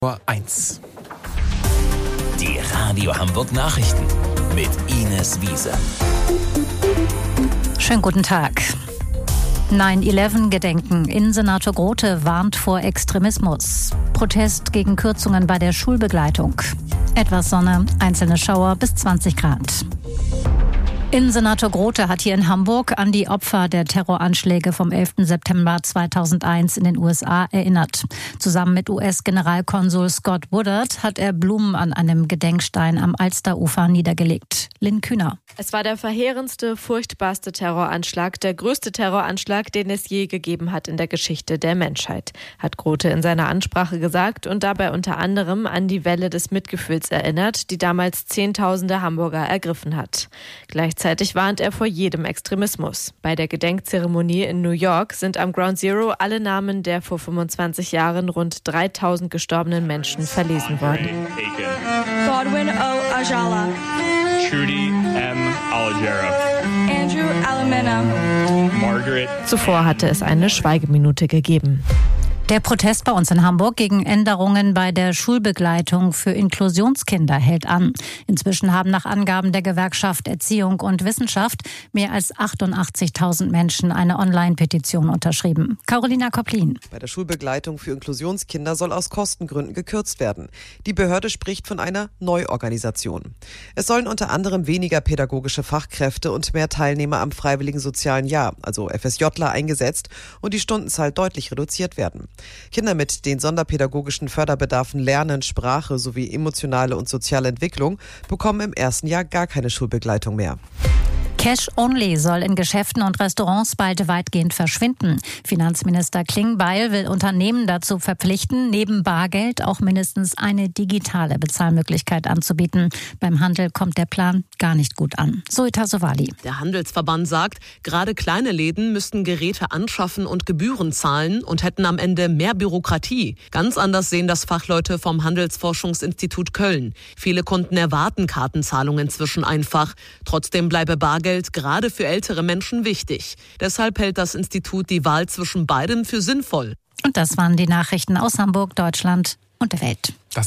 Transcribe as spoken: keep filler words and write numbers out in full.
eins. Die Radio Hamburg Nachrichten mit Ines Wiese. Schönen guten Tag. neun elf Gedenken. Innensenator Grote warnt vor Extremismus. Protest gegen Kürzungen bei der Schulbegleitung. Etwas Sonne, einzelne Schauer bis zwanzig Grad. Innensenator Grote hat hier in Hamburg an die Opfer der Terroranschläge vom elften September zweitausendeins in den U S A erinnert. Zusammen mit U S-Generalkonsul Scott Woodard hat er Blumen an einem Gedenkstein am Alsterufer niedergelegt. Lynn Kühner. Es war der verheerendste, furchtbarste Terroranschlag, der größte Terroranschlag, den es je gegeben hat in der Geschichte der Menschheit, hat Grote in seiner Ansprache gesagt und dabei unter anderem an die Welle des Mitgefühls erinnert, die damals Zehntausende Hamburger ergriffen hat. Gleichzeitig warnt er vor jedem Extremismus. Bei der Gedenkzeremonie in New York sind am Ground Zero alle Namen der vor fünfundzwanzig Jahren rund dreitausend gestorbenen Menschen verlesen worden. Godwin O. Ajala. Trudy M. Algera. Andrew Alamena. Margaret. Zuvor hatte es eine Schweigeminute gegeben. Der Protest bei uns in Hamburg gegen Änderungen bei der Schulbegleitung für Inklusionskinder hält an. Inzwischen haben nach Angaben der Gewerkschaft Erziehung und Wissenschaft mehr als achtundachtzigtausend Menschen eine Online-Petition unterschrieben. Carolina Kopplin. Bei der Schulbegleitung für Inklusionskinder soll aus Kostengründen gekürzt werden. Die Behörde spricht von einer Neuorganisation. Es sollen unter anderem weniger pädagogische Fachkräfte und mehr Teilnehmer am freiwilligen sozialen Jahr, also F S Jler, eingesetzt und die Stundenzahl deutlich reduziert werden. Kinder mit den sonderpädagogischen Förderbedarfen Lernen, Sprache sowie emotionale und soziale Entwicklung bekommen im ersten Jahr gar keine Schulbegleitung mehr. Cash Only soll in Geschäften und Restaurants bald weitgehend verschwinden. Finanzminister Klingbeil will Unternehmen dazu verpflichten, neben Bargeld auch mindestens eine digitale Bezahlmöglichkeit anzubieten. Beim Handel kommt der Plan gar nicht gut an. Zoita Sowali. Der Handelsverband sagt, gerade kleine Läden müssten Geräte anschaffen und Gebühren zahlen und hätten am Ende mehr Bürokratie. Ganz anders sehen das Fachleute vom Handelsforschungsinstitut Köln. Viele Kunden erwarten Kartenzahlungen inzwischen einfach. Trotzdem bleibe Bargeld gerade für ältere Menschen wichtig. Deshalb hält das Institut die Wahl zwischen beidem für sinnvoll. Und das waren die Nachrichten aus Hamburg, Deutschland und der Welt.